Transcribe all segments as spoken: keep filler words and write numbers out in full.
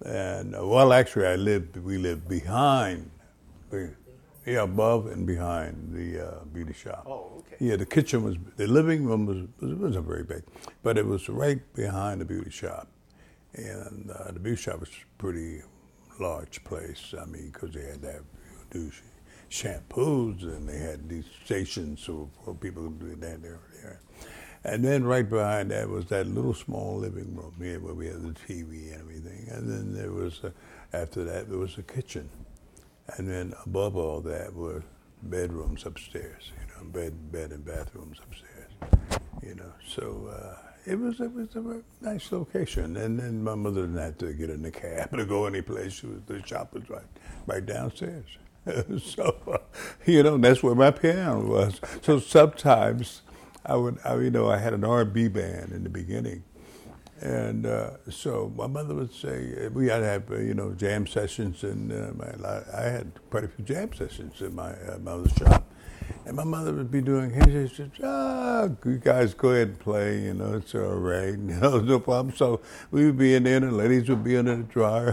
And uh, well, actually, I lived. We lived behind, the, yeah, above and behind the uh, beauty shop. Oh, okay. Yeah, the kitchen was. The living room was was wasn't very big, but it was right behind the beauty shop, and uh, the beauty shop was a pretty large place. I mean, because they had to have, do shampoos, and they had these stations so for people to do that there. there. And then right behind that was that little small living room here where we had the T V and everything. And then there was, uh, after that, there was a kitchen. And then above all that were bedrooms upstairs, you know, bed, bed and bathrooms upstairs, you know. So uh, it was it was a nice location. And then my mother didn't have to get in the cab to go any place. She was, the shop was right, right downstairs. So, uh, you know, that's where my piano was. So sometimes I would, I, you know, I had an R and B band in the beginning. And uh, so my mother would say, we had to have, uh, you know, jam sessions. And uh, my, I had quite a few jam sessions in my uh, mother's shop. And my mother would be doing, she said, ah, you guys go ahead and play, you know, it's all right, you know, no problem. So we would be in there and the ladies would be under the dryer.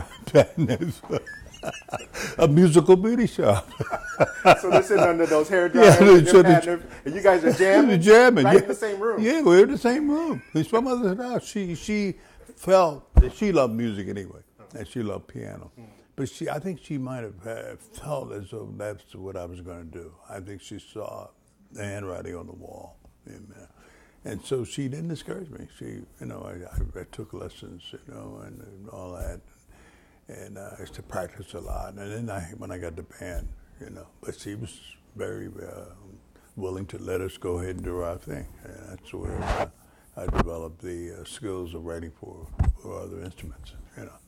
A musical beauty shop. So they're sitting under those hair dryers, yeah, and, so the, and you guys are jamming, jamming right yeah. in the same room. Yeah, we're in the same room. My mother said, oh, she she felt that she loved music anyway, and she loved piano. Mm. But she, I think she might have uh, felt as though that's what I was going to do. I think she saw the handwriting on the wall, and, uh, and so she didn't discourage me. She, you know, I, I, I took lessons, you know, and, and all that. And uh, I used to practice a lot. And then I, when I got the band, you know, but she was very uh, willing to let us go ahead and do our thing. And that's where uh, I developed the uh, skills of writing for, for other instruments, you know.